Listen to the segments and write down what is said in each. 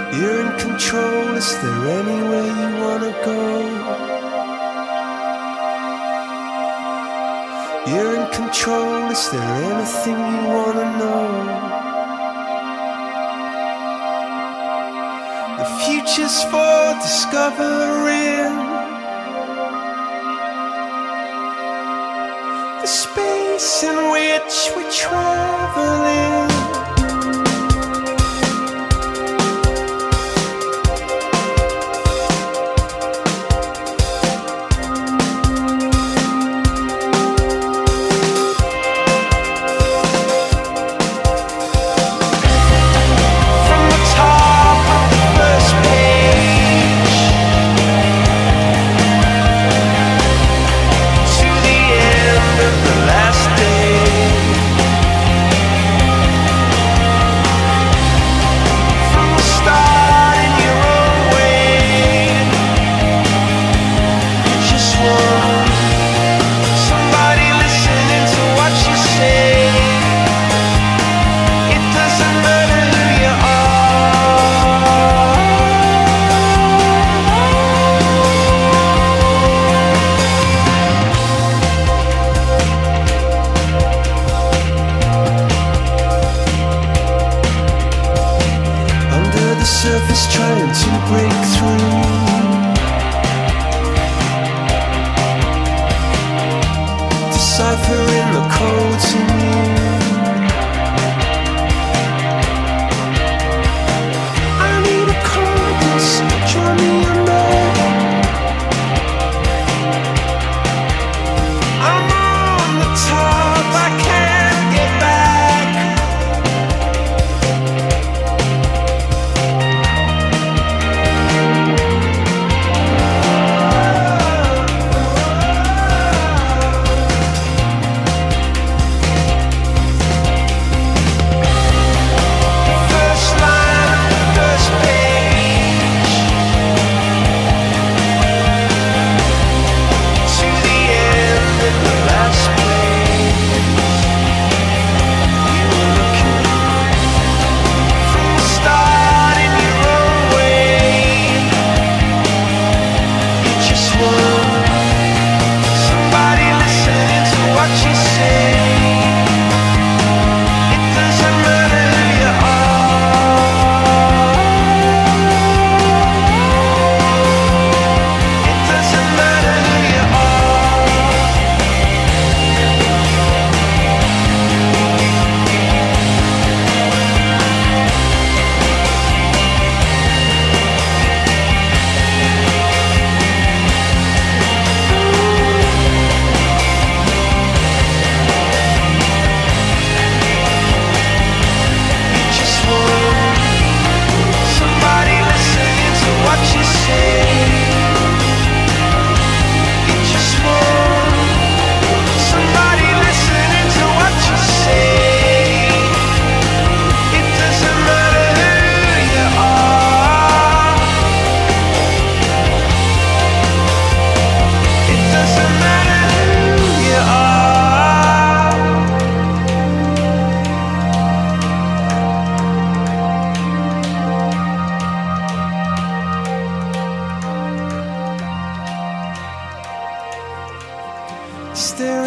You're in control, is there anywhere you wanna go? You're in control, is there anything you wanna know? The future's for discovering, the space in which we're traveling. Surface trying to break through, deciphering the codes in you. I need a compass, draw me a map. I'm on the top, I can't get back. Is there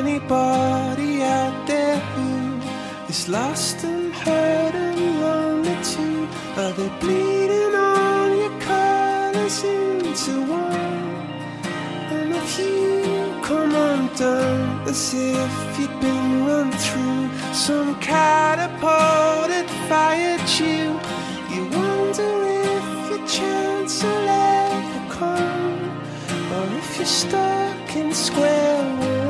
anybody out there who is lost and hurt and lonely too? Are they bleeding on your colors into one? And if you come undone as if you'd been run through some catapult that fired you, you wonder if your chance will ever come, or if you're stuck in square one.